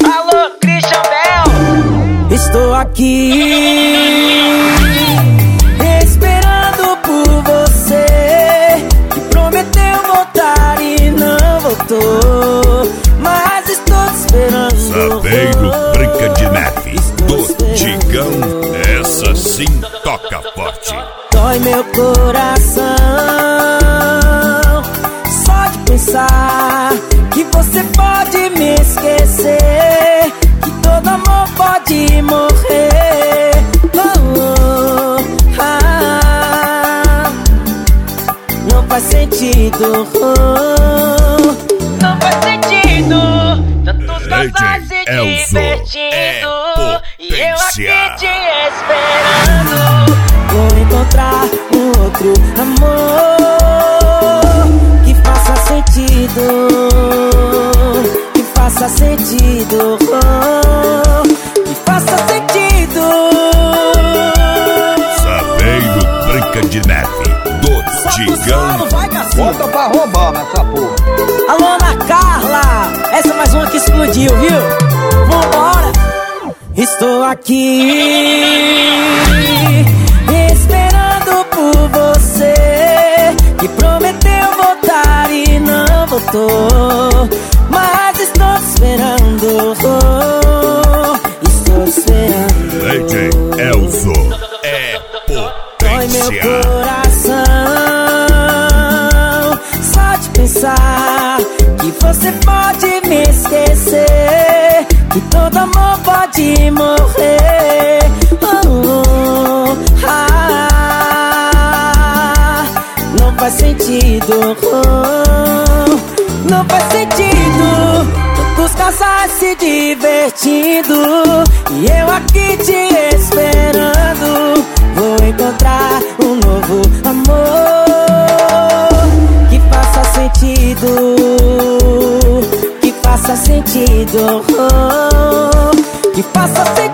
Alô, Christian Bell. Estou aqui esperando por você, que prometeu voltar e não voltou, mas estou te esperando. Sapeiro Branca de Neve do Digão, essa sim toca forte. Dói meu coração só de pensar que você pode me esquecer, que todo amor pode morrer. Não faz sentido. Não faz sentido tantos casais se divertindo e eu aqui te esperando. Vou encontrar um outro amor que faça sentido, que faça sentido, que faça sentido. Sapeiro Branca de Neve do Digão. Bota pra roubar nessa porra. Alô, Ana Carla, essa é mais uma que explodiu, viu? Vambora! Estou aqui esperando por você, que prometeu voltar e não voltou, mas estou te esperando. Estou te esperando. DJ Elzo é Dói meu potência. coração só de pensar que você pode me esquecer, que todo amor pode morrer. Não faz sentido. Não faz sentido tantos casais se divertindo e eu aqui te esperando. Vou encontrar um novo amor que faça sentido, que faça sentido, que faça sentido.